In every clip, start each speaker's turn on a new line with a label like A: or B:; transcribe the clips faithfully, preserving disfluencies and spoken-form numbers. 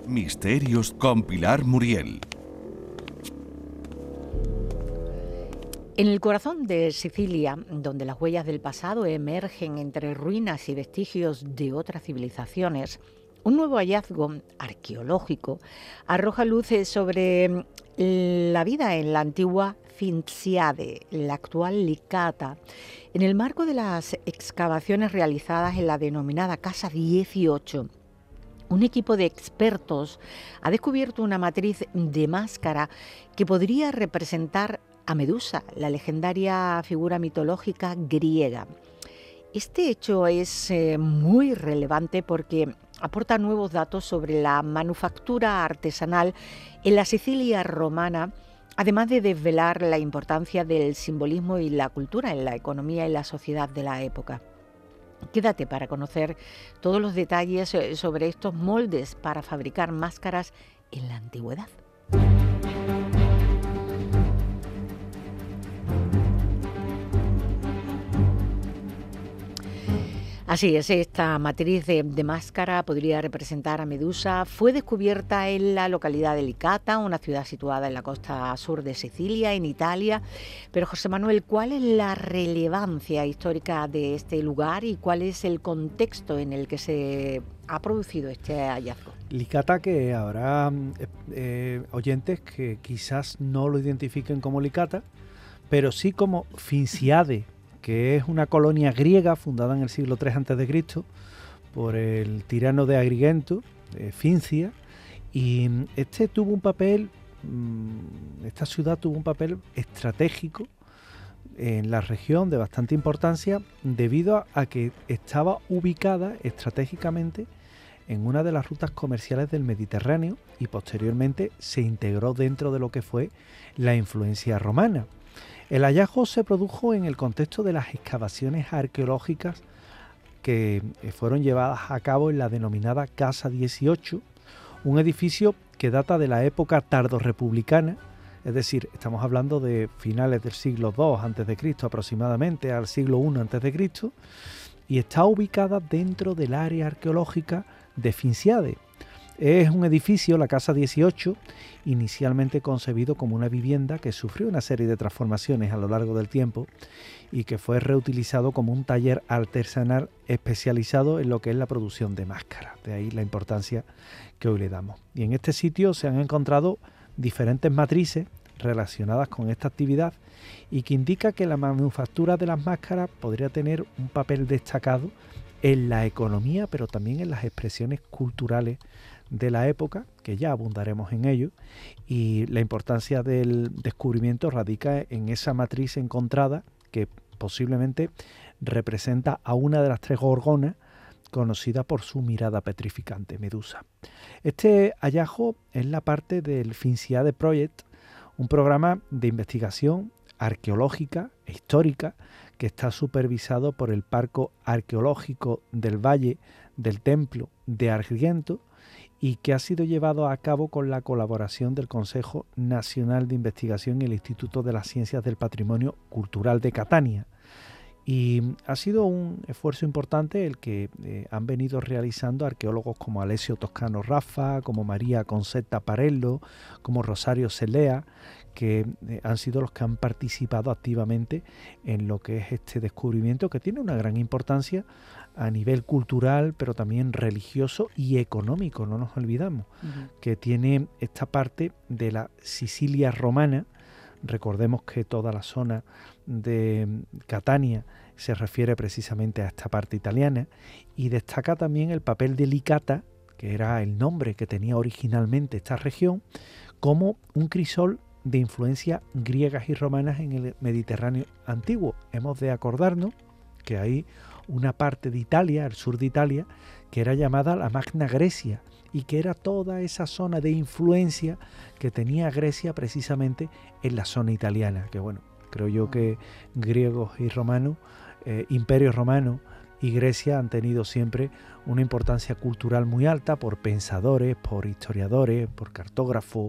A: Misterios con Pilar Muriel.
B: En el corazón de Sicilia, donde las huellas del pasado emergen entre ruinas y vestigios de otras civilizaciones, un nuevo hallazgo arqueológico arroja luces sobre la vida en la antigua Finciade, la actual Licata, en el marco de las excavaciones realizadas en la denominada Casa dieciocho. Un equipo de expertos ha descubierto una matriz de máscara que podría representar a Medusa, la legendaria figura mitológica griega. Este hecho es eh, muy relevante porque aporta nuevos datos sobre la manufactura artesanal en la Sicilia romana, además de desvelar la importancia del simbolismo y la cultura en la economía y la sociedad de la época. Quédate para conocer todos los detalles sobre estos moldes para fabricar máscaras en la antigüedad. Así es, esta matriz de, de máscara podría representar a Medusa. Fue descubierta en la localidad de Licata, una ciudad situada en la costa sur de Sicilia, en Italia. Pero José Manuel, ¿cuál es la relevancia histórica de este lugar y cuál es el contexto en el que se ha producido este hallazgo?
C: Licata, que habrá eh, oyentes que quizás no lo identifiquen como Licata, pero sí como Finciade, que es una colonia griega fundada en el siglo tres antes de Cristo por el tirano de Agrigento, eh, Fincia, y este tuvo un papel, mmm, esta ciudad tuvo un papel estratégico en la región de bastante importancia debido a, a que estaba ubicada estratégicamente en una de las rutas comerciales del Mediterráneo y posteriormente se integró dentro de lo que fue la influencia romana. El hallazgo se produjo en el contexto de las excavaciones arqueológicas que fueron llevadas a cabo en la denominada Casa dieciocho, un edificio que data de la época tardorrepublicana, es decir, estamos hablando de finales del siglo dos antes de Cristo aproximadamente al siglo uno antes de Cristo, y está ubicada dentro del área arqueológica de Finciade. Es un edificio, la Casa dieciocho, inicialmente concebido como una vivienda que sufrió una serie de transformaciones a lo largo del tiempo y que fue reutilizado como un taller artesanal especializado en lo que es la producción de máscaras. De ahí la importancia que hoy le damos. Y en este sitio se han encontrado diferentes matrices relacionadas con esta actividad y que indica que la manufactura de las máscaras podría tener un papel destacado en la economía, pero también en las expresiones culturales de la época, que ya abundaremos en ello, y la importancia del descubrimiento radica en esa matriz encontrada que posiblemente representa a una de las tres gorgonas conocida por su mirada petrificante, Medusa. Este hallazgo es la parte del Finciade Project, un programa de investigación arqueológica e histórica que está supervisado por el Parque Arqueológico del Valle del Templo de Agrigento y que ha sido llevado a cabo con la colaboración del Consejo Nacional de Investigación y el Instituto de las Ciencias del Patrimonio Cultural de Catania. Y ha sido un esfuerzo importante el que eh, han venido realizando arqueólogos como Alessio Toscano Raffa, como María Concetta Parello, como Rosario Celea, que eh, han sido los que han participado activamente en lo que es este descubrimiento, que tiene una gran importancia a nivel cultural, pero también religioso y económico, no nos olvidamos, uh-huh. que tiene esta parte de la Sicilia romana. Recordemos que toda la zona de Catania se refiere precisamente a esta parte italiana y destaca también el papel de Licata, que era el nombre que tenía originalmente esta región, como un crisol de influencias griegas y romanas en el Mediterráneo antiguo. Hemos de acordarnos que hay una parte de Italia, el sur de Italia, que era llamada la Magna Grecia y que era toda esa zona de influencia que tenía Grecia precisamente en la zona italiana, que bueno, creo yo que griegos y romanos, eh, Imperio Romano y Grecia han tenido siempre una importancia cultural muy alta por pensadores, por historiadores, por cartógrafos,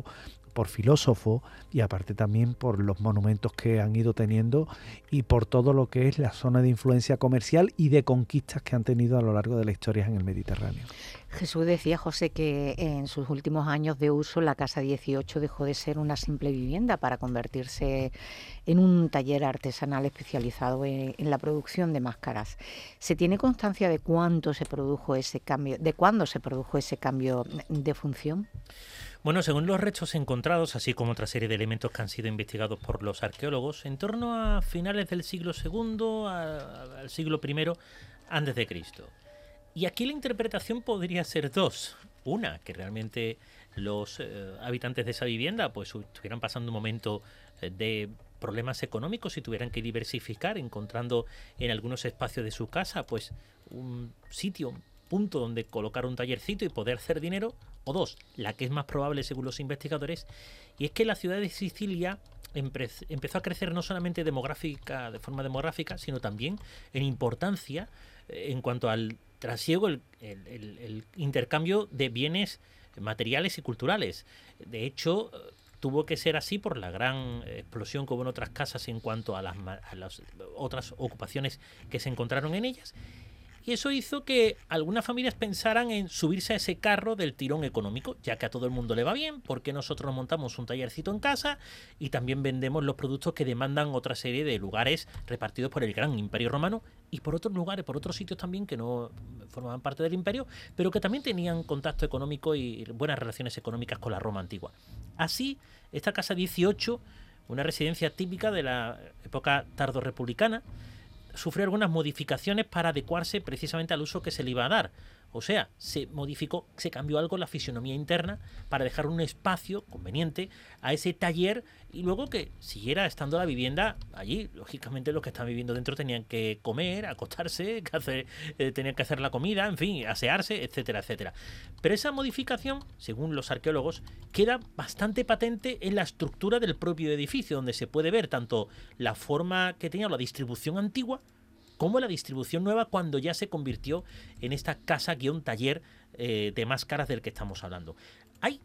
C: por filósofos y aparte también por los monumentos que han ido teniendo y por todo lo que es la zona de influencia comercial y de conquistas que han tenido a lo largo de la historia en el Mediterráneo.
B: Jesús decía, José, que en sus últimos años de uso la Casa dieciocho dejó de ser una simple vivienda para convertirse en un taller artesanal especializado en, en la producción de máscaras. ¿Se tiene constancia de cuánto se produjo ese cambio, de cuándo se produjo ese cambio de función?
D: Bueno, según los restos encontrados, así como otra serie de elementos que han sido investigados por los arqueólogos, en torno a finales del siglo segundo a- al siglo primero antes de Cristo. Y aquí la interpretación podría ser dos. Una, que realmente los eh, habitantes de esa vivienda pues estuvieran pasando un momento eh, de problemas económicos y tuvieran que diversificar, encontrando en algunos espacios de su casa pues un sitio, un punto donde colocar un tallercito y poder hacer dinero. O dos, la que es más probable según los investigadores, y es que la ciudad de Sicilia empe- empezó a crecer no solamente demográfica, de forma demográfica, sino también en importancia eh, en cuanto al trasiego, el, el- el- el intercambio de bienes materiales y culturales. De hecho, eh, tuvo que ser así por la gran eh, explosión que hubo en otras casas en cuanto a las, ma- a las otras ocupaciones que se encontraron en ellas. Y eso hizo que algunas familias pensaran en subirse a ese carro del tirón económico, ya que a todo el mundo le va bien, porque nosotros nos montamos un tallercito en casa y también vendemos los productos que demandan otra serie de lugares repartidos por el gran Imperio Romano y por otros lugares, por otros sitios también que no formaban parte del imperio, pero que también tenían contacto económico y buenas relaciones económicas con la Roma antigua. Así, esta casa dieciocho, una residencia típica de la época tardorrepublicana, sufrió algunas modificaciones para adecuarse precisamente al uso que se le iba a dar. O sea, se modificó, se cambió algo la fisonomía interna para dejar un espacio conveniente a ese taller y luego que siguiera estando la vivienda allí. Lógicamente los que están viviendo dentro tenían que comer, acostarse, que hacer, eh, tenían que hacer la comida, en fin, asearse, etcétera, etcétera. Pero esa modificación, según los arqueólogos, queda bastante patente en la estructura del propio edificio, donde se puede ver tanto la forma que tenía la distribución antigua, como la distribución nueva cuando ya se convirtió en esta casa-taller eh, de máscaras del que estamos hablando. Hay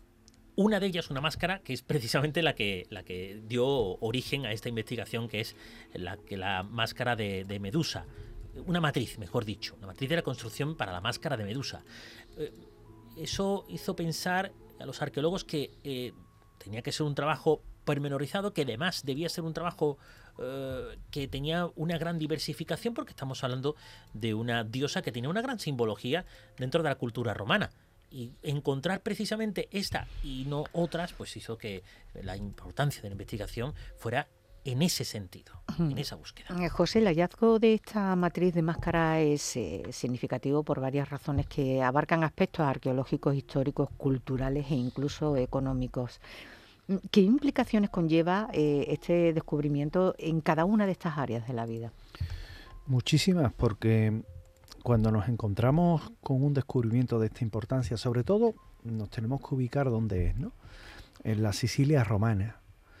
D: una de ellas, una máscara, que es precisamente la que, la que dio origen a esta investigación, que es la, que la máscara de, de Medusa. Una matriz, mejor dicho, una matriz de la construcción para la máscara de Medusa. Eh, eso hizo pensar a los arqueólogos que eh, tenía que ser un trabajo pormenorizado, que además debía ser un trabajo eh, que tenía una gran diversificación, porque estamos hablando de una diosa que tenía una gran simbología dentro de la cultura romana. Y encontrar precisamente esta y no otras, pues hizo que la importancia de la investigación fuera en ese sentido, en esa búsqueda.
B: Eh, José, el hallazgo de esta matriz de máscara es eh, significativo por varias razones que abarcan aspectos arqueológicos, históricos, culturales e incluso económicos. ¿Qué implicaciones conlleva eh, este descubrimiento en cada una de estas áreas de la vida?
C: Muchísimas, porque cuando nos encontramos con un descubrimiento de esta importancia, sobre todo nos tenemos que ubicar dónde es, ¿no? En la Sicilia romana,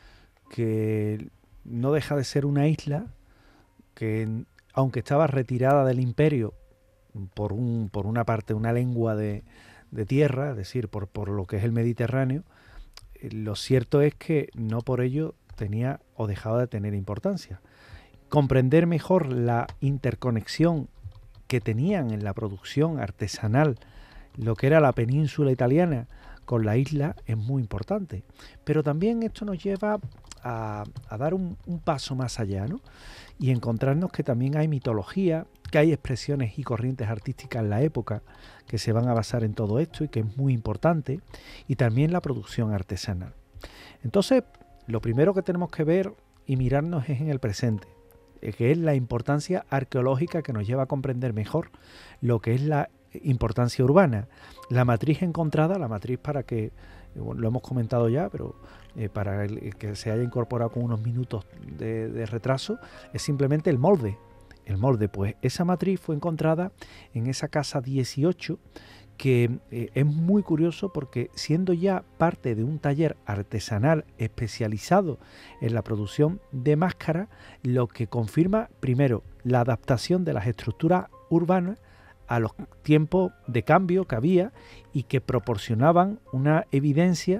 C: que no deja de ser una isla que, aunque estaba retirada del imperio por, un, por una parte, una lengua de, de tierra, es decir, por, por lo que es el Mediterráneo, lo cierto es que no por ello tenía o dejaba de tener importancia. Comprender mejor la interconexión que tenían en la producción artesanal lo que era la península italiana con la isla es muy importante. Pero también esto nos lleva a, a dar un, un paso más allá, ¿no? Y encontrarnos que también hay mitología, que hay expresiones y corrientes artísticas en la época que se van a basar en todo esto y que es muy importante, y también la producción artesanal. Entonces, lo primero que tenemos que ver y mirarnos es en el presente, que es la importancia arqueológica que nos lleva a comprender mejor lo que es la importancia urbana. La matriz encontrada, la matriz para que, bueno, lo hemos comentado ya, pero eh, para el, el que se haya incorporado con unos minutos de, de retraso, es simplemente el molde. El molde, pues esa matriz fue encontrada en esa casa dieciocho, que eh, es muy curioso porque siendo ya parte de un taller artesanal especializado en la producción de máscaras, lo que confirma primero la adaptación de las estructuras urbanas a los tiempos de cambio que había y que proporcionaban una evidencia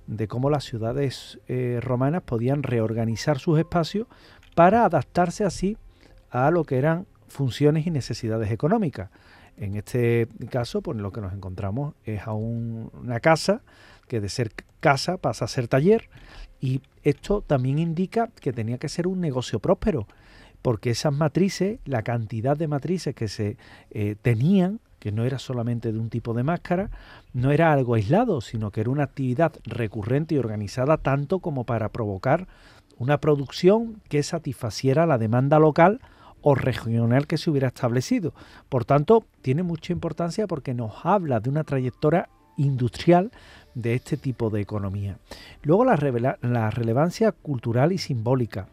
C: de cómo las ciudades eh, romanas podían reorganizar sus espacios para adaptarse así a lo que eran funciones y necesidades económicas. En este caso, pues lo que nos encontramos es a un, una casa que de ser casa pasa a ser taller, y esto también indica que tenía que ser un negocio próspero, porque esas matrices, la cantidad de matrices que se eh, tenían, que no era solamente de un tipo de máscara, no era algo aislado, sino que era una actividad recurrente y organizada tanto como para provocar una producción que satisfaciera la demanda local o regional que se hubiera establecido. Por tanto, tiene mucha importancia porque nos habla de una trayectoria industrial de este tipo de economía. Luego la, revela- la relevancia cultural y simbólica,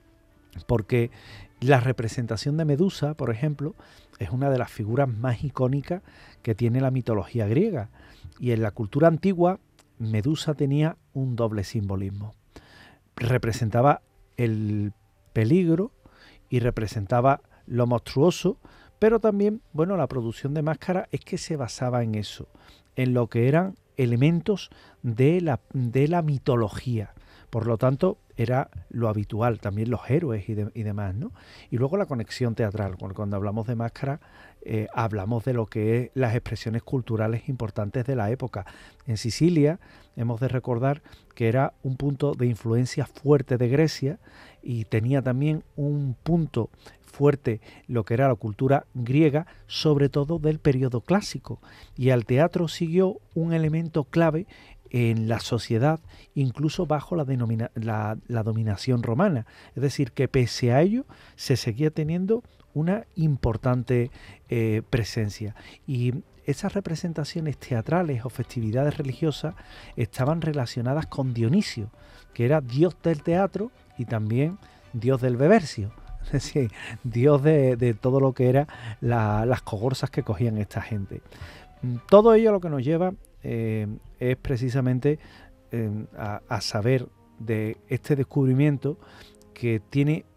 C: porque la representación de Medusa, por ejemplo, es una de las figuras más icónicas que tiene la mitología griega, y en la cultura antigua Medusa tenía un doble simbolismo. Representaba el peligro y representaba lo monstruoso, pero también, bueno, la producción de máscaras es que se basaba en eso, en lo que eran elementos de la, de la mitología. Por lo tanto, era lo habitual, también los héroes y, de, y demás, ¿no? Y luego la conexión teatral. Cuando, cuando hablamos de máscara, eh, hablamos de lo que es las expresiones culturales importantes de la época. En Sicilia hemos de recordar que era un punto de influencia fuerte de Grecia, y tenía también un punto fuerte lo que era la cultura griega, sobre todo del periodo clásico. Y al teatro siguió un elemento clave en la sociedad, incluso bajo la, denomina, la, la dominación romana. Es decir, que pese a ello se seguía teniendo una importante eh, presencia. Y esas representaciones teatrales o festividades religiosas estaban relacionadas con Dionisio, que era dios del teatro y también dios del bebercio. Es decir, dios de, de todo lo que era la, las cogorzas que cogían esta gente. Todo ello lo que nos lleva eh, es precisamente eh, a, a saber de este descubrimiento que tiene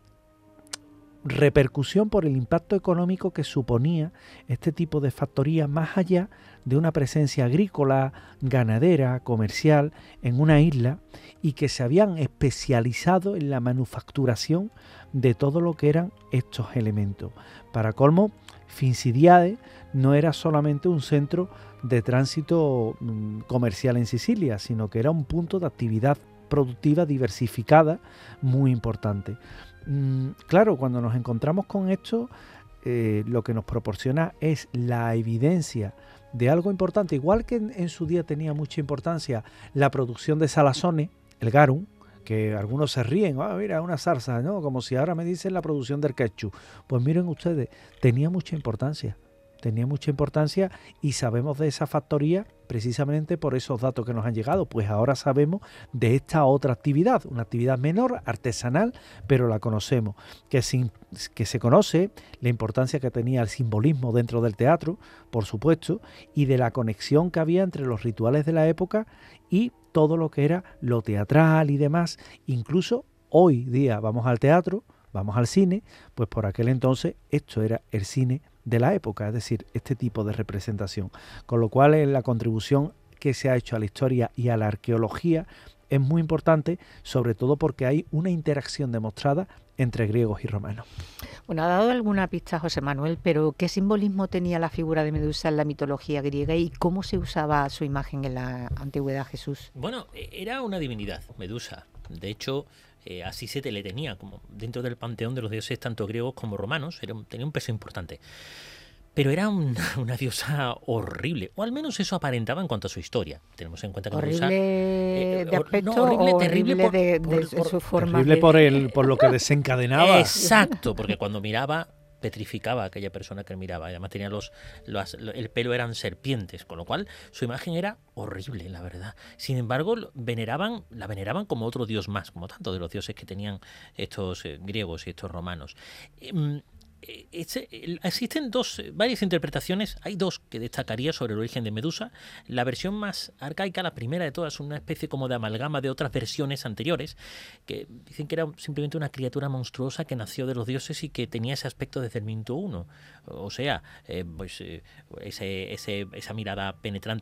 C: repercusión por el impacto económico que suponía este tipo de factoría, más allá de una presencia agrícola, ganadera, comercial en una isla, y que se habían especializado en la manufacturación de todo lo que eran estos elementos. Para colmo, Fincidiade no era solamente un centro de tránsito mmm, comercial en Sicilia, sino que era un punto de actividad productiva diversificada muy importante. Mm, claro, cuando nos encontramos con esto, eh, lo que nos proporciona es la evidencia de algo importante, igual que en, en su día tenía mucha importancia la producción de salazones, el garum, que algunos se ríen, ah, mira, una zarza, ¿no? Como si ahora me dicen la producción del ketchup. Pues miren ustedes, tenía mucha importancia, tenía mucha importancia y sabemos de esa factoría precisamente por esos datos que nos han llegado. Pues ahora sabemos de esta otra actividad, una actividad menor, artesanal, pero la conocemos, que, sin, que se conoce la importancia que tenía el simbolismo dentro del teatro, por supuesto, y de la conexión que había entre los rituales de la época y todo lo que era lo teatral y demás. Incluso hoy día vamos al teatro, vamos al cine, pues por aquel entonces esto era el cine de la época, es decir, este tipo de representación. Con lo cual, en la contribución que se ha hecho a la historia y a la arqueología es muy importante, sobre todo porque hay una interacción demostrada entre griegos y romanos.
B: Bueno, ha dado alguna pista José Manuel, pero ¿qué simbolismo tenía la figura de Medusa en la mitología griega y cómo se usaba su imagen en la antigüedad, Jesús?
D: Bueno, era una divinidad, Medusa. De hecho, eh, así se te le tenía, como dentro del panteón de los dioses tanto griegos como romanos, era, tenía un peso importante. Pero era una, una diosa horrible, o al menos eso aparentaba en cuanto a su historia. Tenemos en cuenta que
B: horrible
D: Medusa, eh,
B: de aspecto,
D: no, horrible,
B: o
D: terrible
B: horrible
D: por,
B: de,
D: por,
B: de,
D: por,
B: su forma.
C: Terrible
B: de...
C: por, el, por lo que desencadenaba.
D: Exacto, porque cuando miraba petrificaba a aquella persona que miraba. Además tenía los, los el pelo eran serpientes, con lo cual su imagen era horrible, la verdad. Sin embargo, veneraban, la veneraban como otro dios más, como tanto de los dioses que tenían estos eh, griegos y estos romanos. Eh, Este, existen dos, varias interpretaciones. Hay dos que destacaría sobre el origen de Medusa. La versión más arcaica, la primera de todas, una especie como de amalgama de otras versiones anteriores, que dicen que era simplemente una criatura monstruosa que nació de los dioses y que tenía ese aspecto desde el minuto uno. O sea, eh, pues eh, ese, ese, esa mirada penetrante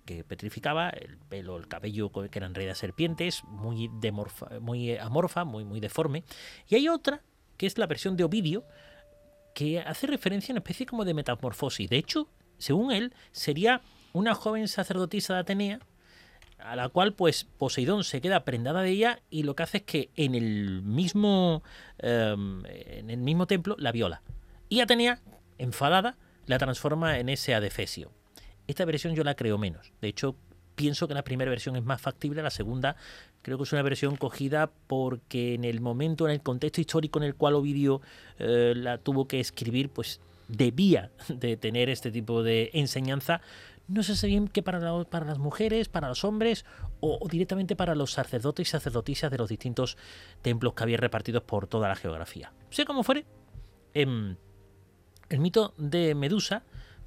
D: que petrificaba, el pelo, el cabello, que eran en realidad serpientes, muy, demorfa, muy amorfa, muy, muy deforme. Y hay otra, que es la versión de Ovidio, que hace referencia a una especie como de metamorfosis. De hecho, según él, sería una joven sacerdotisa de Atenea, a la cual pues Poseidón se queda prendada de ella y lo que hace es que en el mismo, eh, en el mismo templo la viola. Y Atenea, enfadada, la transforma en ese adefesio. Esta versión yo la creo menos. De hecho, pienso que la primera versión es más factible, la segunda creo que es una versión cogida porque en el momento, en el contexto histórico en el cual Ovidio eh, la tuvo que escribir, pues debía de tener este tipo de enseñanza. No sé si bien que para, la, para las mujeres, para los hombres o, o directamente para los sacerdotes y sacerdotisas de los distintos templos que había repartidos por toda la geografía. Sea como fuere, eh, el mito de Medusa,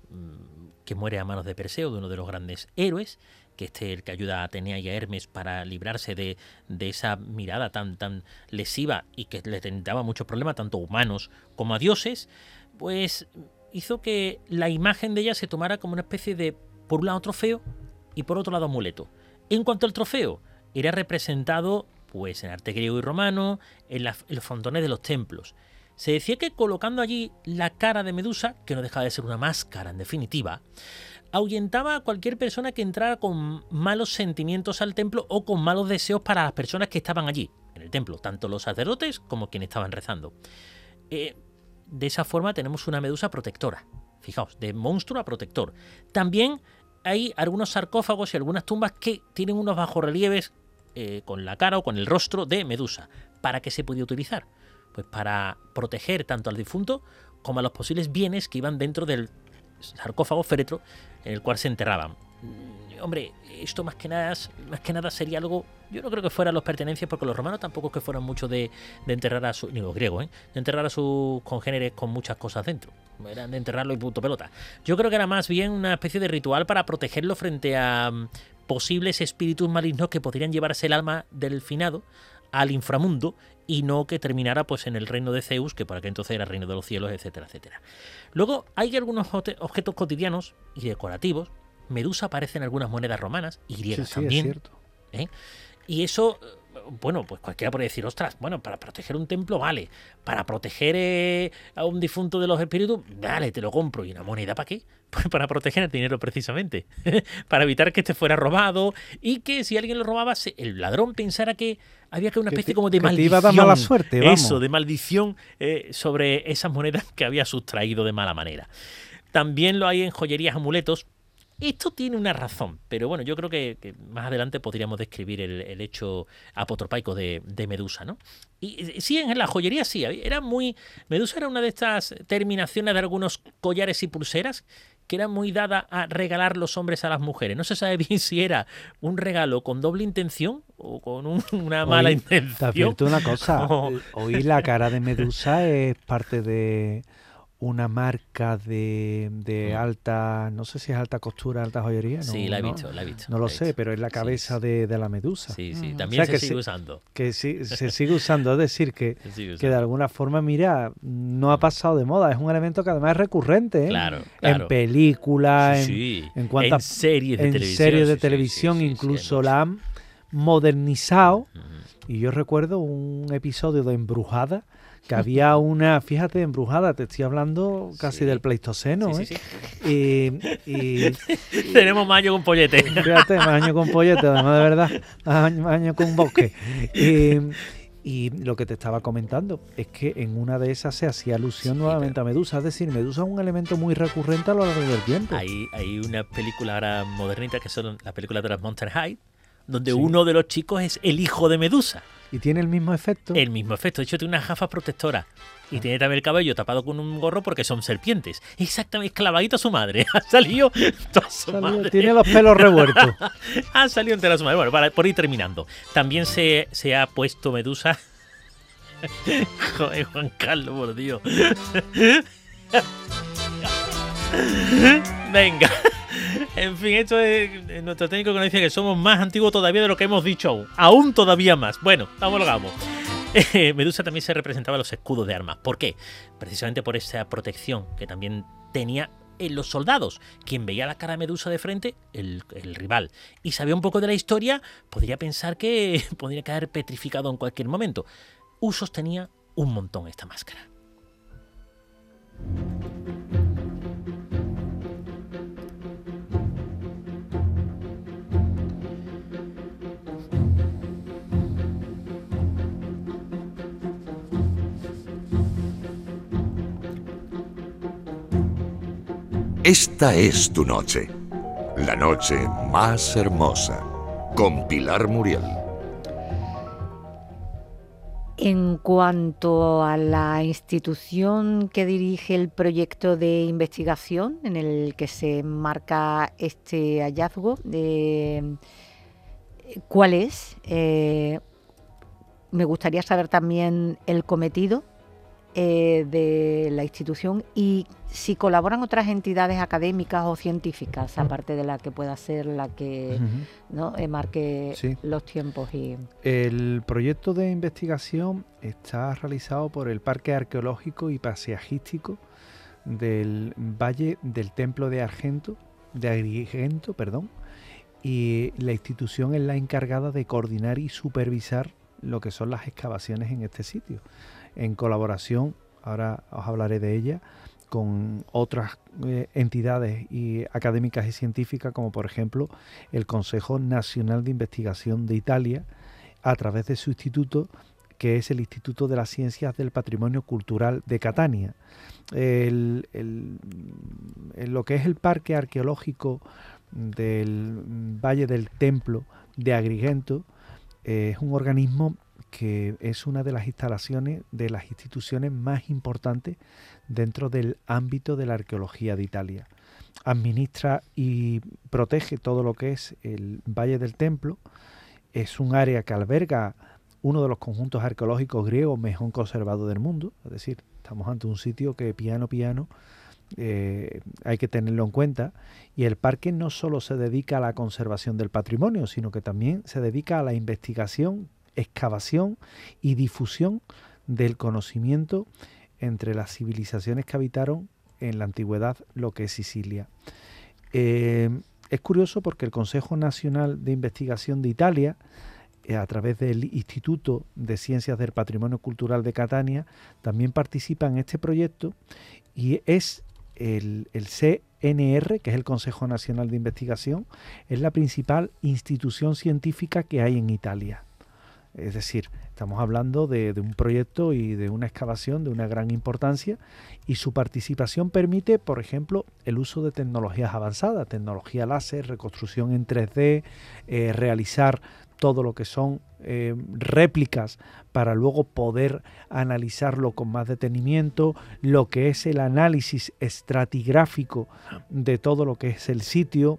D: que muere a manos de Perseo, de uno de los grandes héroes, que este el que ayuda a Atenea y a Hermes para librarse de, de esa mirada tan, tan lesiva y que le daba muchos problemas, tanto humanos como a dioses, pues hizo que la imagen de ella se tomara como una especie de, por un lado, trofeo y por otro lado, amuleto. En cuanto al trofeo, era representado pues en arte griego y romano, en, la, en los frontones de los templos. Se decía que colocando allí la cara de Medusa, que no dejaba de ser una máscara en definitiva, ahuyentaba a cualquier persona que entrara con malos sentimientos al templo o con malos deseos para las personas que estaban allí, en el templo, tanto los sacerdotes como quienes estaban rezando. Eh, de esa forma tenemos una Medusa protectora, fijaos, de monstruo a protector. También hay algunos sarcófagos y algunas tumbas que tienen unos bajorrelieves eh, con la cara o con el rostro de Medusa. ¿Para qué se podía utilizar? Pues para proteger tanto al difunto como a los posibles bienes que iban dentro del sarcófago féretro en el cual se enterraban. Hombre, esto más que nada, más que nada sería algo, yo no creo que fueran los pertenencias, porque los romanos tampoco es que fueran mucho de, de enterrar a sus, ni los griegos, ¿eh? de enterrar a sus congéneres con muchas cosas dentro. Eran de enterrarlo y punto pelota. Yo creo que era más bien una especie de ritual para protegerlo frente a um, posibles espíritus malignos que podrían llevarse el alma del finado al inframundo y no que terminara pues en el reino de Zeus, que por aquel entonces era el reino de los cielos, etcétera, etcétera. Luego hay algunos objetos cotidianos y decorativos. Medusa aparece en algunas monedas romanas y griegas
C: sí, sí,
D: también.
C: Es cierto.
D: ¿eh? Y eso, bueno, pues cualquiera puede decir, ostras, bueno, para proteger un templo, vale. Para proteger eh, a un difunto de los espíritus, vale, te lo compro. ¿Y una moneda para qué? Pues para proteger el dinero precisamente. Para evitar que este fuera robado y que si alguien lo robaba, el ladrón pensara que había que una especie
C: te,
D: como de
C: que
D: maldición.
C: Te iba a dar mala suerte, vamos.
D: Eso, de maldición eh, sobre esas monedas que había sustraído de mala manera. También lo hay en joyerías, amuletos. Esto tiene una razón, pero bueno, yo creo que, que más adelante podríamos describir el, el hecho apotropaico de, de Medusa, ¿no? Y sí, en la joyería sí, era muy... Medusa era una de estas terminaciones de algunos collares y pulseras que era muy dada a regalar los hombres a las mujeres. No se sabe bien si era un regalo con doble intención o con un, una mala
C: Hoy,
D: intención.
C: Te advierto una cosa,
D: Oh.
C: hoy la cara de Medusa es parte de una marca de, de
D: Mm.
C: alta, no sé si es alta costura, alta joyería. No,
D: Sí, la he
C: no,
D: visto, la he visto.
C: No lo
D: la he
C: sé,
D: visto.
C: pero es la cabeza
D: Sí,
C: de, de la Medusa.
D: Sí, sí,
B: Mm.
D: también
C: O sea,
D: se
C: que
D: sigue
C: se-
D: usando.
C: Que sí, se sigue usando, es decir, que,
D: Se sigue
C: que
D: usando.
C: de alguna forma, mira, no ha pasado de moda, es un elemento que además es recurrente, ¿eh?
D: Claro, claro.
C: En películas,
D: Sí,
C: en,
D: sí.
C: en cuantas
D: series de
C: en
D: televisión.
C: series de
D: sí, sí,
C: televisión,
D: sí, sí, sí,
C: incluso
D: hay
C: la han modernizado.
D: mucho. Ujú.
C: Y yo recuerdo un episodio de Embrujada, que había una, fíjate, Embrujada, te estoy hablando casi
D: Sí.
C: del Pleistoceno,
D: Sí,
C: ¿eh?
D: sí, sí.
C: Y, y-
D: Tenemos mayo con pollete.
C: fíjate, más año con pollete, además de verdad, más año, más año con bosque. Y, y lo que te estaba comentando es que en una de esas se hacía alusión
D: Sí,
C: nuevamente a Medusa, es decir, Medusa es un elemento muy recurrente a lo largo del tiempo.
D: Hay, hay una película ahora modernita que son las películas de las Monster High, donde
C: Sí.
D: uno de los chicos es el hijo de Medusa.
C: Y tiene el mismo efecto.
D: El mismo efecto. De hecho, tiene unas gafas protectoras. Y
C: Ah.
D: tiene también el cabello tapado con un gorro porque son serpientes. Exactamente, clavadito a su madre. Ha salido toda su
C: Salió-
D: madre.
C: tiene los pelos revueltos.
D: Ha salido entera su madre. Bueno, para, por ir terminando. También se, se ha puesto Medusa. Joder, Juan Carlos, por Dios. Venga. En fin, esto es nuestro técnico que nos dice que somos más antiguos todavía de lo que hemos dicho aún. Aún todavía más. Bueno, vamos lo vamos. Eh, Medusa también se representaba en los escudos de armas. ¿Por qué? Precisamente por esa protección que también tenía en los soldados. Quien veía la cara de Medusa de frente, el, el rival, y sabía un poco de la historia, podría pensar que podría caer petrificado en cualquier momento. Usos tenía un montón esta máscara.
E: Esta es tu noche, la noche más hermosa, con Pilar Muriel.
B: En cuanto a la institución que dirige el proyecto de investigación en el que se marca este hallazgo, eh, ¿cuál es? Eh, me gustaría saber también el cometido eh, de la institución y si colaboran otras entidades académicas o científicas, aparte de la que pueda ser la que uh-huh. ¿no? eh, marque sí. los tiempos. Y
C: el proyecto de investigación está realizado por el Parque Arqueológico y Paisajístico del Valle del Templo de Argento, de Agrigento, perdón, y la institución es la encargada de coordinar y supervisar lo que son las excavaciones en este sitio, en colaboración, ahora os hablaré de ella, con otras eh, entidades y académicas y científicas, como por ejemplo el Consejo Nacional de Investigación de Italia, a través de su instituto, que es el Instituto de las Ciencias del Patrimonio Cultural de Catania. El, el, el, lo que es el Parque Arqueológico del Valle del Templo de Agrigento eh, es un organismo que es una de las instalaciones de las instituciones más importantes dentro del ámbito de la arqueología de Italia. Administra y protege todo lo que es el Valle del Templo. Es un área que alberga uno de los conjuntos arqueológicos griegos mejor conservados del mundo. Es decir, estamos ante un sitio que piano piano eh, hay que tenerlo en cuenta. Y el parque no solo se dedica a la conservación del patrimonio, sino que también se dedica a la investigación, excavación y difusión del conocimiento entre las civilizaciones que habitaron en la antigüedad lo que es Sicilia. Eh, es curioso porque el Consejo Nacional de Investigación de Italia, eh, a través del Instituto de Ciencias del Patrimonio Cultural de Catania, también participa en este proyecto y es el, el C N R, que es el Consejo Nacional de Investigación, es la principal institución científica que hay en Italia. Es decir, estamos hablando de, de un proyecto y de una excavación de una gran importancia, y su participación permite, por ejemplo, el uso de tecnologías avanzadas, tecnología láser, reconstrucción en tres D, eh, realizar todo lo que son eh, réplicas para luego poder analizarlo con más detenimiento, lo que es el análisis estratigráfico de todo lo que es el sitio.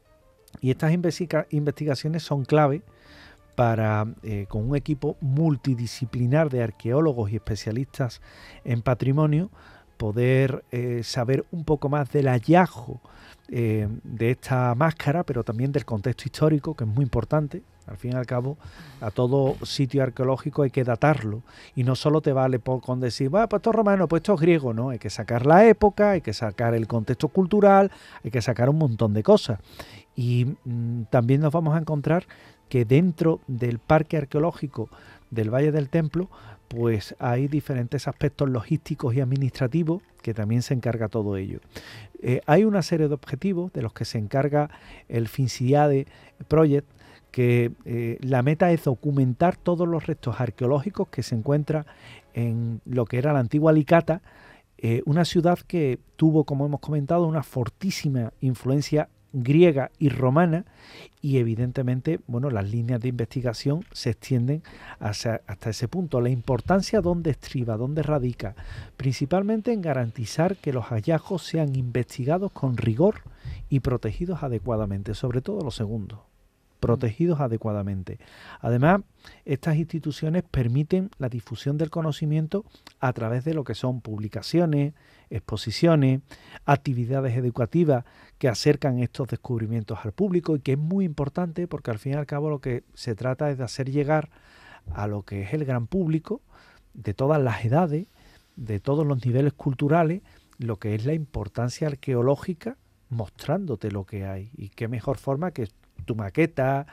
C: Y estas investiga- investigaciones son clave para, eh, con un equipo multidisciplinar de arqueólogos y especialistas en patrimonio, poder eh, saber un poco más del hallazgo eh, de esta máscara, pero también del contexto histórico, que es muy importante. Al fin y al cabo, a todo sitio arqueológico hay que datarlo, y no solo te vale por, con decir, bueno, pues esto es romano, pues esto es griego, no, hay que sacar la época, hay que sacar el contexto cultural, hay que sacar un montón de cosas. Y mmm, también nos vamos a encontrar que dentro del Parque Arqueológico del Valle del Templo, pues hay diferentes aspectos logísticos y administrativos que también se encarga todo ello. Eh, hay una serie de objetivos de los que se encarga el FINCIADE Project, que eh, la meta es documentar todos los restos arqueológicos que se encuentran en lo que era la antigua Licata, eh, una ciudad que tuvo, como hemos comentado, una fortísima influencia griega y romana, y evidentemente, bueno, las líneas de investigación se extienden hacia, hasta ese punto. La importancia dónde estriba, dónde radica, principalmente en garantizar que los hallazgos sean investigados con rigor y protegidos adecuadamente, sobre todo lo segundo, protegidos adecuadamente. Además, estas instituciones permiten la difusión del conocimiento a través de lo que son publicaciones, exposiciones, actividades educativas que acercan estos descubrimientos al público, y que es muy importante porque al fin y al cabo lo que se trata es de hacer llegar a lo que es el gran público de todas las edades, de todos los niveles culturales, lo que es la importancia arqueológica, mostrándote lo que hay. Y qué mejor forma que tu maqueta,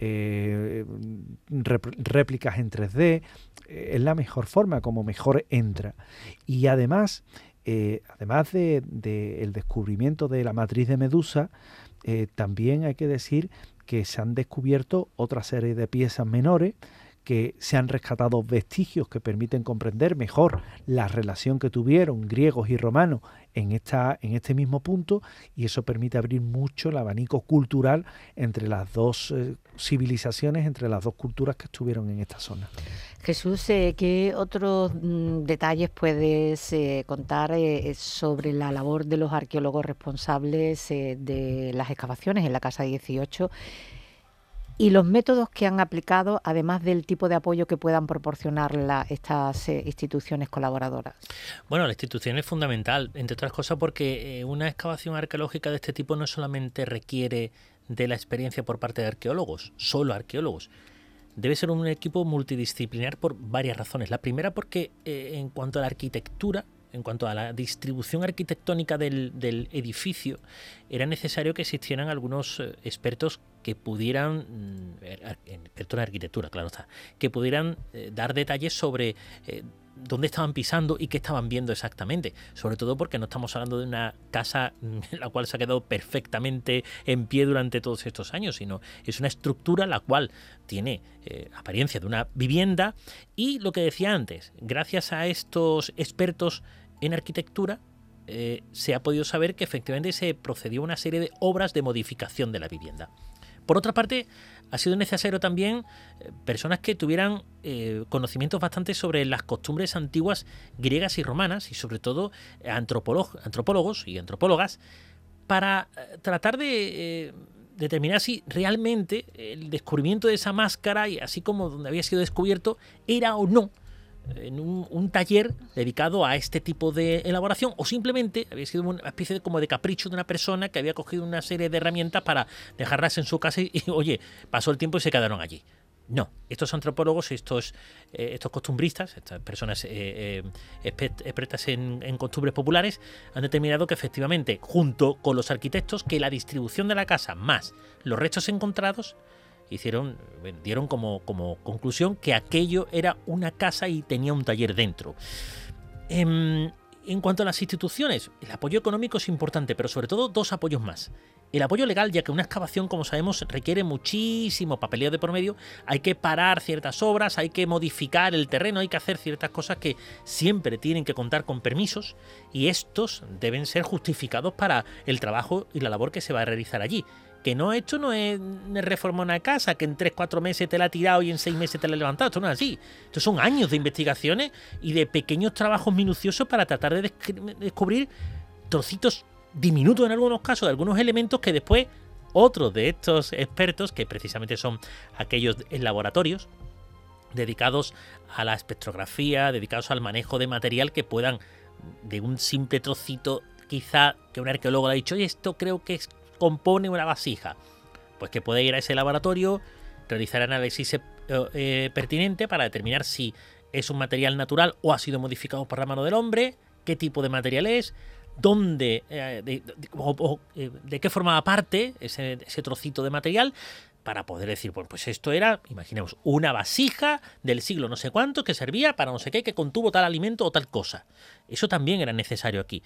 C: eh, réplicas en tres D, eh, es la mejor forma como mejor entra. Y además, eh, además de, de el descubrimiento de la matriz de Medusa, eh, también hay que decir que se han descubierto otra serie de piezas menores, que se han rescatado vestigios que permiten comprender mejor la relación que tuvieron griegos y romanos en, esta, en este mismo punto, y eso permite abrir mucho el abanico cultural entre las dos eh, civilizaciones, entre las dos culturas que estuvieron en esta zona.
B: Jesús, eh, ¿qué otros mm, detalles puedes eh, contar eh, sobre la labor de los arqueólogos responsables eh, de las excavaciones en la Casa dieciocho? Y los métodos que han aplicado, además del tipo de apoyo que puedan proporcionar la, estas eh, instituciones colaboradoras.
D: Bueno, la institución es fundamental, entre otras cosas porque eh, una excavación arqueológica de este tipo no solamente requiere de la experiencia por parte de arqueólogos, solo arqueólogos. Debe ser un equipo multidisciplinar por varias razones. La primera porque eh, en cuanto a la arquitectura, en cuanto a la distribución arquitectónica del, del edificio, era necesario que existieran algunos eh, expertos que pudieran, eh, expertos en arquitectura, claro está, que pudieran eh, dar detalles sobre eh, dónde estaban pisando y qué estaban viendo exactamente. Sobre todo porque no estamos hablando de una casa la cual se ha quedado perfectamente en pie durante todos estos años, sino es una estructura la cual tiene eh, apariencia de una vivienda, y lo que decía antes, gracias a estos expertos en arquitectura eh, se ha podido saber que efectivamente se procedió a una serie de obras de modificación de la vivienda. Por otra parte, ha sido necesario también eh, personas que tuvieran eh, conocimientos bastante sobre las costumbres antiguas griegas y romanas, y sobre todo antropólogos, antropólogos y antropólogas, para eh, tratar de eh, determinar si realmente el descubrimiento de esa máscara, y así como donde había sido descubierto, era o no en un, un taller dedicado a este tipo de elaboración, o simplemente había sido una especie de, como de capricho de una persona que había cogido una serie de herramientas para dejarlas en su casa y, y oye, pasó el tiempo y se quedaron allí. No, estos antropólogos, estos, eh, estos costumbristas, estas personas eh, eh, expertas en, en costumbres populares, han determinado que efectivamente, junto con los arquitectos, que la distribución de la casa más los restos encontrados hicieron, dieron como, como conclusión que aquello era una casa y tenía un taller dentro. En, en cuanto a las instituciones, el apoyo económico es importante, pero sobre todo dos apoyos más. El apoyo legal, ya que una excavación, como sabemos, requiere muchísimo papeleo de por medio, hay que parar ciertas obras, hay que modificar el terreno, hay que hacer ciertas cosas que siempre tienen que contar con permisos, y estos deben ser justificados para el trabajo y la labor que se va a realizar allí. Que no, esto no es reformar una casa, que en tres cuatro meses te la ha tirado y en seis meses te la ha levantado. Esto no es así. Estos son años de investigaciones y de pequeños trabajos minuciosos para tratar de descubrir trocitos diminutos en algunos casos de algunos elementos que después otros de estos expertos, que precisamente son aquellos en laboratorios dedicados a la espectrografía, dedicados al manejo de material, que puedan, de un simple trocito, quizá que un arqueólogo le ha dicho, oye, esto creo que es compone una vasija, pues que puede ir a ese laboratorio, realizar análisis eh, pertinente para determinar si es un material natural o ha sido modificado por la mano del hombre, qué tipo de material es, dónde, eh, de, de, o, o, eh, de qué formaba parte ese, ese trocito de material, para poder decir, bueno, pues esto era, imaginemos, una vasija del siglo no sé cuánto que servía para no sé qué, que contuvo tal alimento o tal cosa. Eso también era necesario aquí.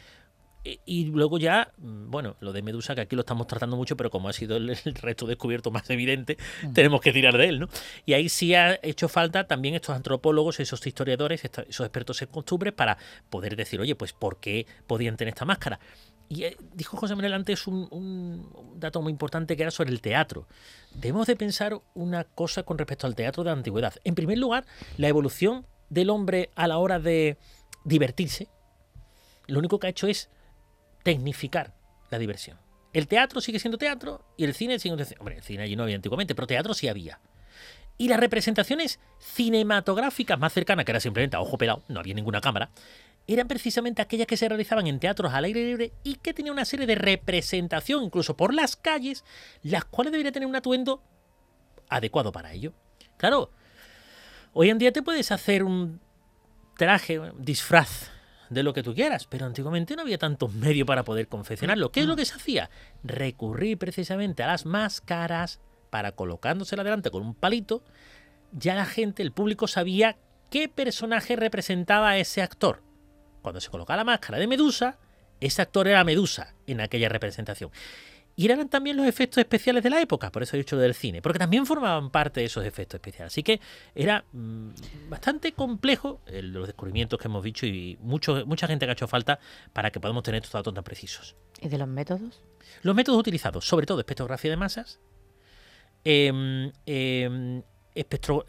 D: Y luego ya, bueno, lo de Medusa, que aquí lo estamos tratando mucho, pero como ha sido el, el resto descubierto más evidente, uh-huh. tenemos que tirar de él, ¿no? Y ahí sí ha hecho falta también estos antropólogos, esos historiadores, estos, esos expertos en costumbres, para poder decir, oye, pues ¿por qué podían tener esta máscara? Y eh, dijo José Manuel antes un, un, un dato muy importante que era sobre el teatro. Debemos de pensar una cosa con respecto al teatro de la antigüedad. En primer lugar, la evolución del hombre a la hora de divertirse, lo único que ha hecho es tecnificar la diversión. El teatro sigue siendo teatro y el cine sigue siendo... Hombre, el cine allí no había antiguamente, pero teatro sí había. Y las representaciones cinematográficas más cercanas, que era simplemente a ojo pelado, no había ninguna cámara, eran precisamente aquellas que se realizaban en teatros al aire libre y que tenían una serie de representación, incluso por las calles, las cuales deberían tener un atuendo adecuado para ello. Claro, hoy en día te puedes hacer un traje, un disfraz de lo que tú quieras, pero antiguamente no había tantos medios para poder confeccionarlo. ¿Qué es lo que se hacía? Recurrir precisamente a las máscaras para, colocándosela delante con un palito, ya la gente, el público, sabía qué personaje representaba a ese actor. Cuando se colocaba la máscara de Medusa, ese actor era Medusa en aquella representación. Y eran también los efectos especiales de la época, por eso he dicho del cine, porque también formaban parte de esos efectos especiales. Así que era mmm, bastante complejo el, los descubrimientos que hemos dicho y mucho, mucha gente que ha hecho falta para que podamos tener estos datos tan precisos.
B: ¿Y de los métodos?
D: Los métodos utilizados, sobre todo espectrografía de masas, eh, eh, espectro,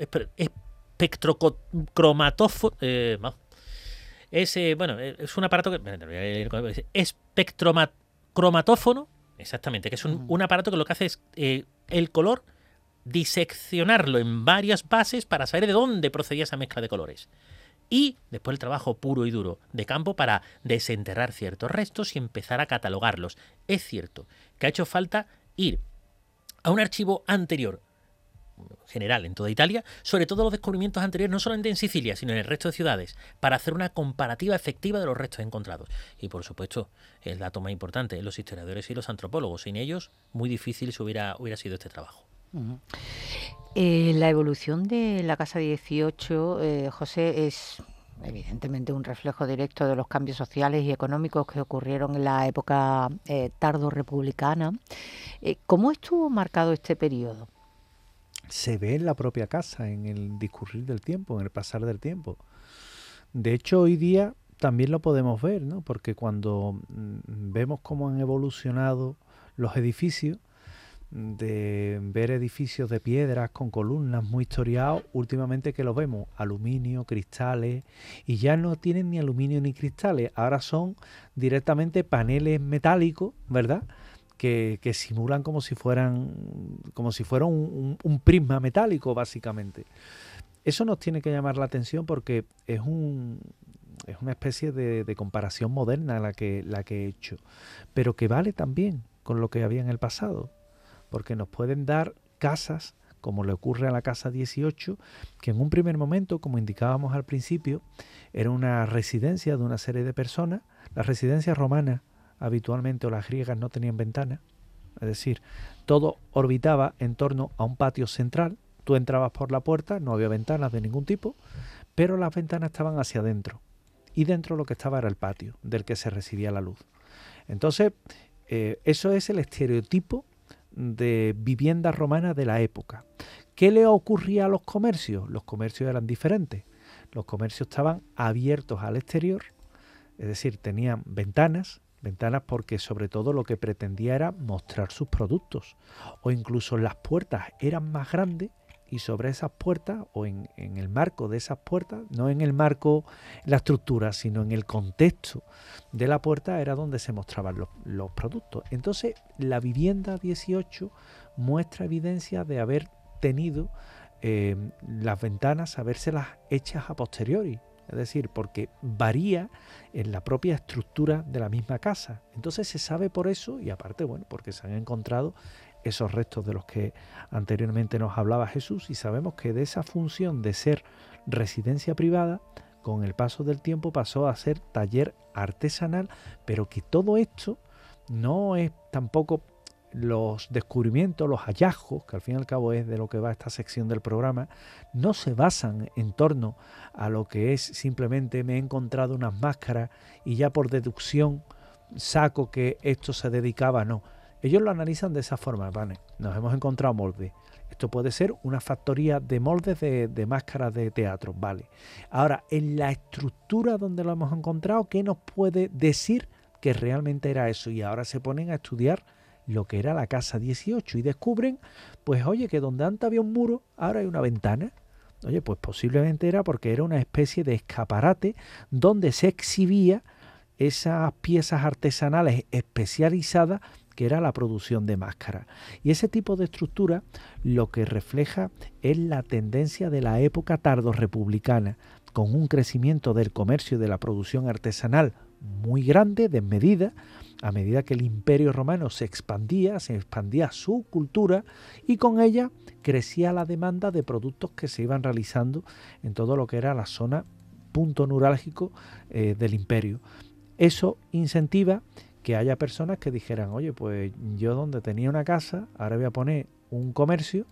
D: espectrocromatófono, eh, es, eh, bueno, es un aparato que espectrocromatófono. Exactamente, que es un, un aparato que lo que hace es eh, el color diseccionarlo en varias bases para saber de dónde procedía esa mezcla de colores. Y después el trabajo puro y duro de campo para desenterrar ciertos restos y empezar a catalogarlos. Es cierto que ha hecho falta ir a un archivo anterior, general en toda Italia, sobre todo los descubrimientos anteriores, no solamente en Sicilia, sino en el resto de ciudades, para hacer una comparativa efectiva de los restos encontrados. Y por supuesto, el dato más importante, los historiadores y los antropólogos. Sin ellos, muy difícil se hubiera, hubiera sido este trabajo.
B: Uh-huh. Eh, la evolución de la Casa dieciocho, eh, José, es evidentemente un reflejo directo de los cambios sociales y económicos que ocurrieron en la época eh, tardo-republicana. Eh, ¿Cómo estuvo marcado este periodo?
C: Se ve en la propia casa, en el discurrir del tiempo, en el pasar del tiempo. De hecho, hoy día también lo podemos ver, ¿no? Porque cuando vemos cómo han evolucionado los edificios, de ver edificios de piedras con columnas muy historiados, últimamente que los vemos, aluminio, cristales, y ya no tienen ni aluminio ni cristales, ahora son directamente paneles metálicos, ¿verdad?, Que, que simulan como si fueran como si fuera un, un, un prisma metálico, básicamente. Eso nos tiene que llamar la atención porque es un es una especie de, de comparación moderna la que, la que he hecho, pero que vale también con lo que había en el pasado, porque nos pueden dar casas, como le ocurre a la Casa dieciocho, que en un primer momento, como indicábamos al principio, era una residencia de una serie de personas. Las residencias romanas habitualmente, o las griegas, no tenían ventanas, es decir, todo orbitaba en torno a un patio central. Tú entrabas por la puerta, no había ventanas de ningún tipo, pero las ventanas estaban hacia adentro, y dentro lo que estaba era el patio, del que se recibía la luz. Entonces, eh, eso es el estereotipo de vivienda romana de la época. ¿Qué le ocurría a los comercios? Los comercios eran diferentes. Los comercios estaban abiertos al exterior, es decir, tenían ventanas, Ventanas porque sobre todo lo que pretendía era mostrar sus productos, o incluso las puertas eran más grandes y sobre esas puertas o en, en el marco de esas puertas, no en el marco, la estructura, sino en el contexto de la puerta era donde se mostraban los, los productos. Entonces la vivienda dieciocho muestra evidencia de haber tenido eh, las ventanas, habérselas hechas a posteriori. Es decir, porque varía en la propia estructura de la misma casa. Entonces se sabe por eso, y aparte, bueno, porque se han encontrado esos restos de los que anteriormente nos hablaba Jesús, y sabemos que de esa función de ser residencia privada, con el paso del tiempo pasó a ser taller artesanal, pero que todo esto no es tampoco los descubrimientos, los hallazgos, que al fin y al cabo es de lo que va esta sección del programa, no se basan en torno a lo que es simplemente me he encontrado unas máscaras y ya por deducción saco que esto se dedicaba, no. Ellos lo analizan de esa forma, ¿vale? Nos hemos encontrado moldes. Esto puede ser una factoría de moldes de, de máscaras de teatro, ¿vale? Ahora, en la estructura donde lo hemos encontrado, ¿qué nos puede decir que realmente era eso? Y ahora se ponen a estudiar lo que era la Casa dieciocho y descubren, pues oye, que donde antes había un muro, ahora hay una ventana. Oye, pues posiblemente era porque era una especie de escaparate donde se exhibía esas piezas artesanales especializadas que era la producción de máscaras. Y ese tipo de estructura lo que refleja es la tendencia de la época tardorrepublicana, con un crecimiento del comercio y de la producción artesanal muy grande, desmedida, a medida que el Imperio Romano se expandía, se expandía su cultura y con ella crecía la demanda de productos que se iban realizando en todo lo que era la zona punto neurálgico eh, del imperio. Eso incentiva que haya personas que dijeran, oye, pues yo donde tenía una casa, ahora voy a poner un comercio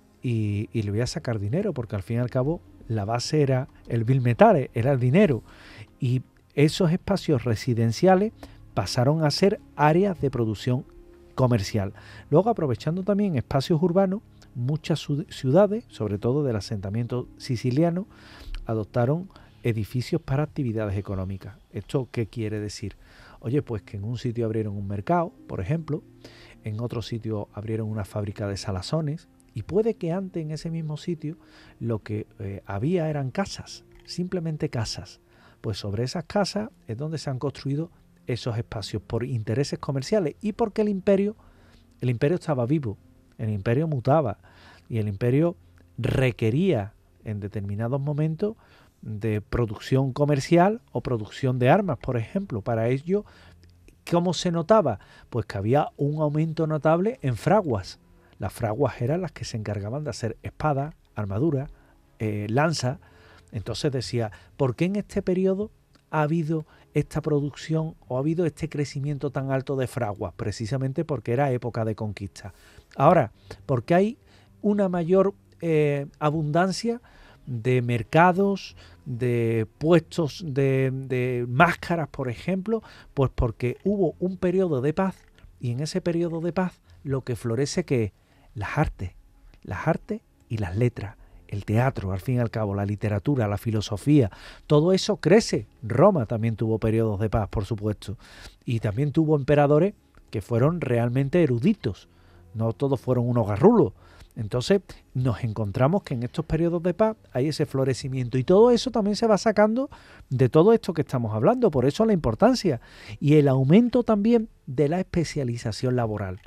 C: y, y le voy a sacar dinero, porque al fin y al cabo la base era el bill metal, era el dinero. Y esos espacios residenciales pasaron a ser áreas de producción comercial. Luego, aprovechando también espacios urbanos, muchas ciudades, sobre todo del asentamiento siciliano, adoptaron edificios para actividades económicas. ¿Esto qué quiere decir? Oye, pues que en un sitio abrieron un mercado, por ejemplo, en otro sitio abrieron una fábrica de salazones, y puede que antes en ese mismo sitio lo que eh, había eran casas, simplemente casas. Pues sobre esas casas es donde se han construido esos espacios por intereses comerciales y porque el imperio, el imperio estaba vivo, el imperio mutaba y el imperio requería en determinados momentos de producción comercial o producción de armas, por ejemplo. Para ello, ¿cómo se notaba? Pues que había un aumento notable en fraguas. Las fraguas eran las que se encargaban de hacer espadas, armaduras, eh, lanzas. Entonces decía, ¿por qué en este periodo ha habido esta producción o ha habido este crecimiento tan alto de fraguas? Precisamente porque era época de conquista. Ahora, ¿por qué hay una mayor eh, abundancia de mercados, de puestos de, de máscaras, por ejemplo? Pues porque hubo un periodo de paz, y en ese periodo de paz lo que florece que es las artes, las artes y las letras, el teatro, al fin y al cabo, la literatura, la filosofía, todo eso crece. Roma también tuvo periodos de paz, por supuesto, y también tuvo emperadores que fueron realmente eruditos, no todos fueron unos garrulos. Entonces nos encontramos que en estos periodos de paz hay ese florecimiento, y todo eso también se va sacando de todo esto que estamos hablando. Por eso la importancia y el aumento también de la especialización laboral.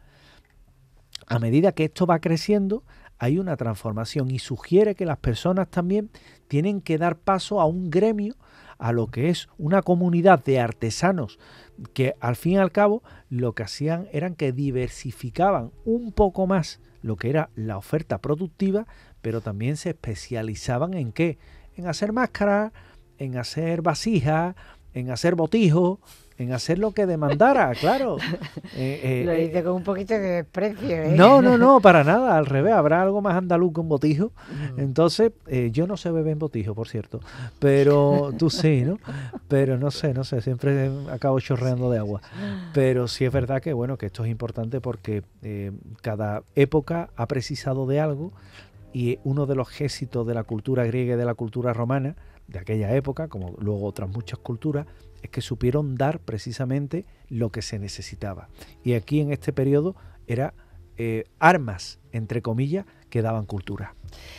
C: A medida que esto va creciendo, hay una transformación y sugiere que las personas también tienen que dar paso a un gremio, a lo que es una comunidad de artesanos que al fin y al cabo lo que hacían eran que diversificaban un poco más lo que era la oferta productiva, pero también se especializaban en ¿qué? En hacer máscaras, en hacer vasijas, en hacer botijos, en hacer lo que demandara, claro.
B: Eh, eh, lo dice con un poquito de desprecio, ¿eh?
C: No, no, no, para nada, al revés, habrá algo más andaluz que un botijo. Mm. Entonces, eh, yo no sé beber en botijo, por cierto, pero tú sí, ¿no? Pero no sé, no sé, siempre acabo chorreando de agua. Pero sí es verdad que, bueno, que esto es importante porque eh, cada época ha precisado de algo, y uno de los éxitos de la cultura griega y de la cultura romana de aquella época, como luego otras muchas culturas, es que supieron dar precisamente lo que se necesitaba. Y aquí en este periodo era eh, armas, entre comillas, que daban cultura.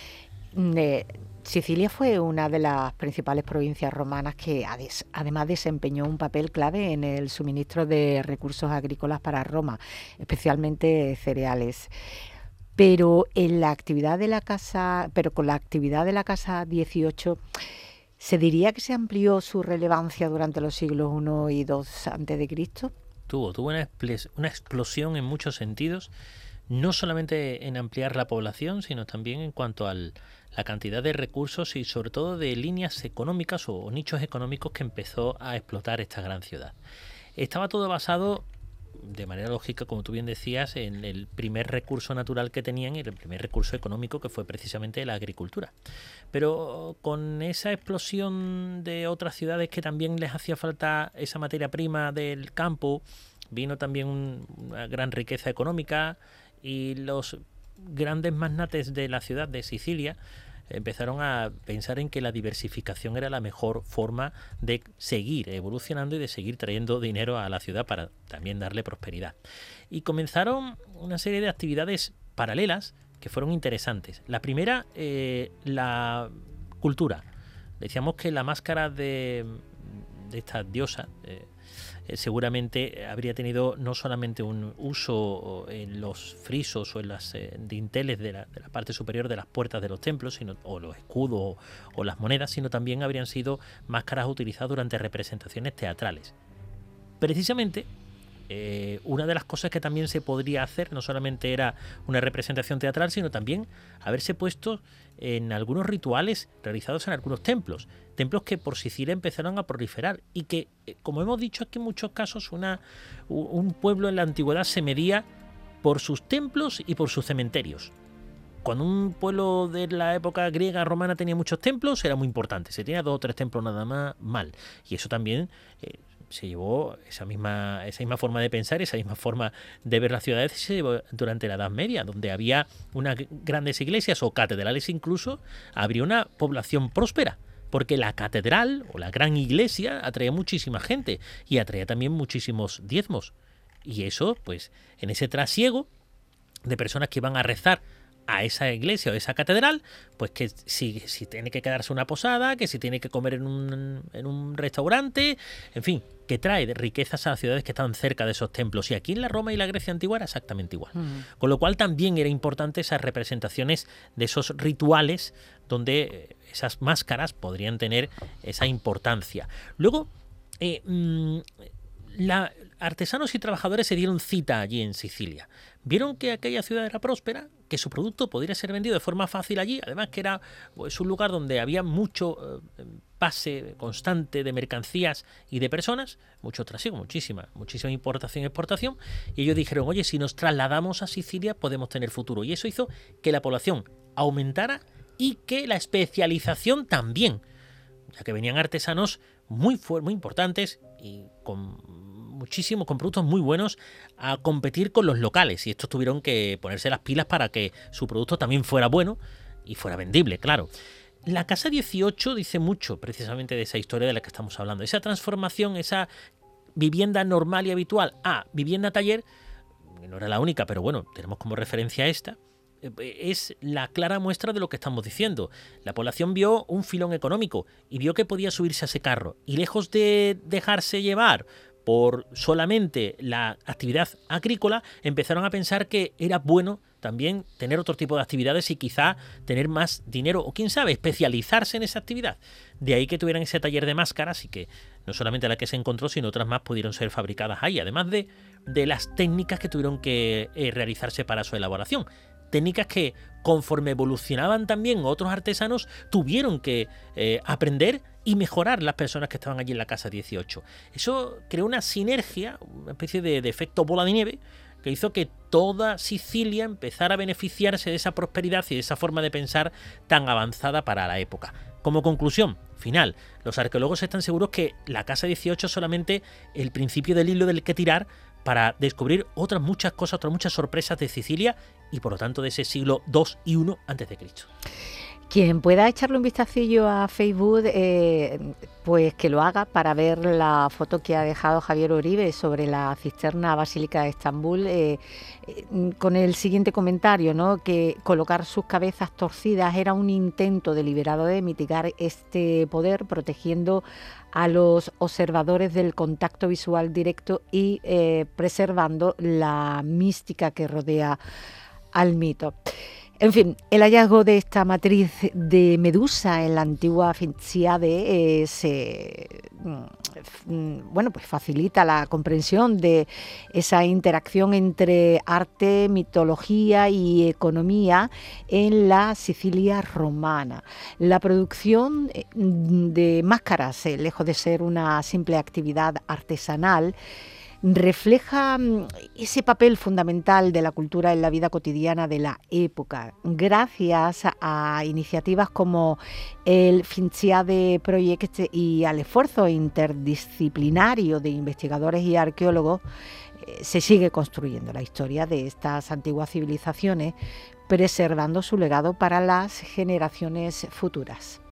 B: Eh, Sicilia fue una de las principales provincias romanas que además desempeñó un papel clave en el suministro de recursos agrícolas para Roma, especialmente cereales. Pero en la actividad de la casa, pero con la actividad de la casa dieciocho, ¿se diría que se amplió su relevancia durante los siglos primero y segundo antes de Cristo?
D: Tuvo, tuvo una, una explosión en muchos sentidos, no solamente en ampliar la población, sino también en cuanto a la cantidad de recursos y sobre todo de líneas económicas o, o nichos económicos que empezó a explotar esta gran ciudad. Estaba todo basado, de manera lógica, como tú bien decías, en el primer recurso natural que tenían y el primer recurso económico, que fue precisamente la agricultura. Pero con esa explosión de otras ciudades que también les hacía falta esa materia prima del campo, vino también un, una gran riqueza económica, y los grandes magnates de la ciudad de Sicilia empezaron a pensar en que la diversificación era la mejor forma de seguir evolucionando y de seguir trayendo dinero a la ciudad para también darle prosperidad. Y comenzaron una serie de actividades paralelas que fueron interesantes. La primera, eh, la cultura. Decíamos que la máscara de, de esta diosa eh, eh, seguramente habría tenido no solamente un uso en los frisos o en las eh, dinteles de la, de la parte superior de las puertas de los templos, sino, o los escudos o, o las monedas, sino también habrían sido máscaras utilizadas durante representaciones teatrales. Precisamente eh, una de las cosas que también se podría hacer no solamente era una representación teatral, sino también haberse puesto en algunos rituales realizados en algunos templos, templos que por Sicilia empezaron a proliferar y que, como hemos dicho aquí en muchos casos, una, un pueblo en la antigüedad se medía por sus templos y por sus cementerios. Cuando un pueblo de la época griega romana tenía muchos templos, era muy importante. Se tenía dos o tres templos nada más, mal. Y eso también eh, se llevó, esa misma, esa misma forma de pensar, esa misma forma de ver las ciudades, se llevó durante la Edad Media, donde había unas grandes iglesias o catedrales incluso, habría una población próspera. Porque la catedral o la gran iglesia atraía muchísima gente y atraía también muchísimos diezmos. Y eso, pues, en ese trasiego de personas que iban a rezar a esa iglesia o a esa catedral, pues que si, si tiene que quedarse una posada, que si tiene que comer en un, en un restaurante, en fin, que trae riquezas a las ciudades que están cerca de esos templos. Y aquí en la Roma y la Grecia antigua era exactamente igual. Mm. Con lo cual también era importante esas representaciones de esos rituales donde esas máscaras podrían tener esa importancia. Luego, eh, mmm, la, artesanos y trabajadores se dieron cita allí en Sicilia. Vieron que aquella ciudad era próspera, que su producto podría ser vendido de forma fácil allí, además que era pues, un lugar donde había mucho eh, pase constante de mercancías y de personas, mucho trasiego, muchísima, muchísima importación y exportación, y ellos dijeron, oye, si nos trasladamos a Sicilia podemos tener futuro, y eso hizo que la población aumentara y que la especialización también, ya que venían artesanos muy, muy importantes y con muchísimos, con productos muy buenos a competir con los locales, y estos tuvieron que ponerse las pilas para que su producto también fuera bueno y fuera vendible, claro. La Casa dieciocho dice mucho precisamente de esa historia de la que estamos hablando, esa transformación, esa vivienda normal y habitual a vivienda taller, que no era la única, pero bueno, tenemos como referencia esta, es la clara muestra de lo que estamos diciendo. La población vio un filón económico y vio que podía subirse a ese carro, y lejos de dejarse llevar por solamente la actividad agrícola, empezaron a pensar que era bueno también tener otro tipo de actividades y quizá tener más dinero o quién sabe, especializarse en esa actividad. De ahí que tuvieran ese taller de máscaras y que no solamente la que se encontró, sino otras más pudieron ser fabricadas ahí, además de, de las técnicas que tuvieron que eh, realizarse para su elaboración. Técnicas que, conforme evolucionaban también otros artesanos, tuvieron que eh, aprender y mejorar las personas que estaban allí en la Casa dieciocho. Eso creó una sinergia, una especie de, de efecto bola de nieve, que hizo que toda Sicilia empezara a beneficiarse de esa prosperidad y de esa forma de pensar tan avanzada para la época. Como conclusión final, los arqueólogos están seguros que la Casa dieciocho es solamente el principio del hilo del que tirar para descubrir otras muchas cosas, otras muchas sorpresas de Sicilia y por lo tanto de ese siglo dos y uno antes de Cristo.
B: Quien pueda echarle un vistacillo a Facebook, eh, pues que lo haga para ver la foto que ha dejado Javier Uribe sobre la cisterna basílica de Estambul, eh, eh, con el siguiente comentario, ¿no? Que colocar sus cabezas torcidas era un intento deliberado de mitigar este poder, protegiendo a los observadores del contacto visual directo y eh, preservando la mística que rodea al mito. En fin, el hallazgo de esta matriz de Medusa en la antigua Finciade eh, se, bueno, pues facilita la comprensión de esa interacción entre arte, mitología y economía en la Sicilia romana. La producción de máscaras, eh, lejos de ser una simple actividad artesanal, refleja ese papel fundamental de la cultura en la vida cotidiana de la época, gracias a iniciativas como el Finciade Project y al esfuerzo interdisciplinario de investigadores y arqueólogos. Se sigue construyendo la historia de estas antiguas civilizaciones, preservando su legado para las generaciones futuras.